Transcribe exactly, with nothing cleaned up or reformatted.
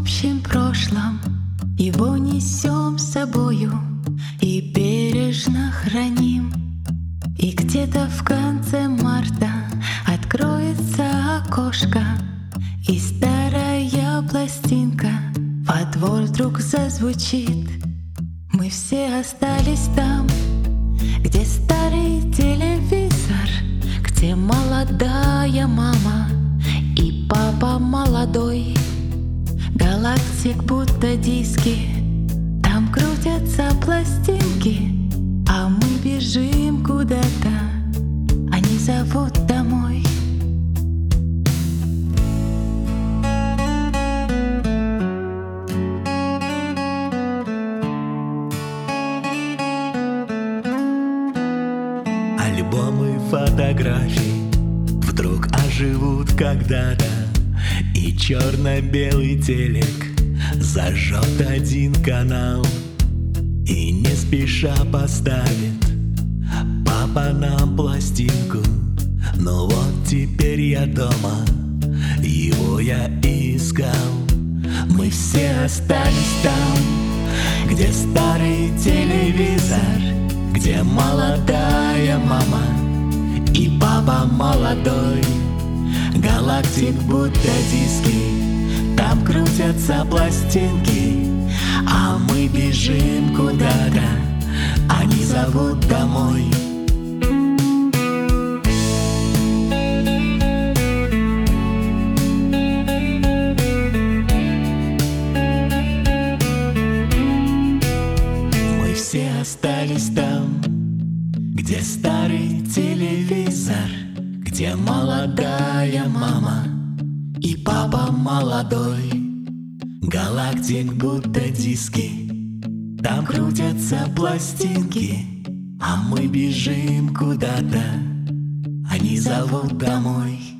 общем прошлом, его несем с собою и бережно храним. И где-то в конце марта откроется окошко, и старая пластинка во двор вдруг зазвучит. Мы все остались там, где старый телевизор, где молодая мама и папа молодой. Галактик будто диски, там крутятся пластинки, а мы бежим куда-то, они зовут домой. Альбомы фотографий вдруг оживут когда-то, и черно-белый телек зажжет один канал и не спеша поставит папа нам пластинку. Но вот теперь я дома, его я искал. Мы все остались там, где старый телевизор, где молодая мама и папа молодой. Галактик будто диски, там крутятся пластинки, а мы бежим куда-то, они зовут домой. Мы все остались там, где старый телевизор, где молодая мама и папа молодой. Галактик будто диски, там крутятся пластинки, а мы бежим куда-то, они зовут домой.